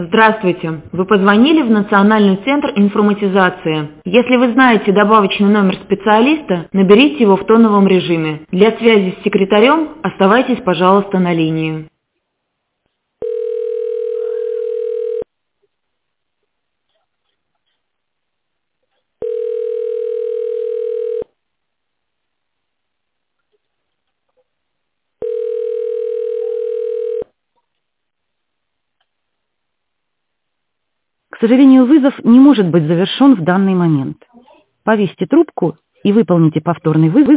Здравствуйте. Вы позвонили в Национальный центр информатизации. Если вы знаете добавочный номер специалиста, наберите его в тоновом режиме. Для связи с секретарем оставайтесь, пожалуйста, на линии. К сожалению, вызов не может быть завершен в данный момент. Повесьте трубку и выполните повторный вызов.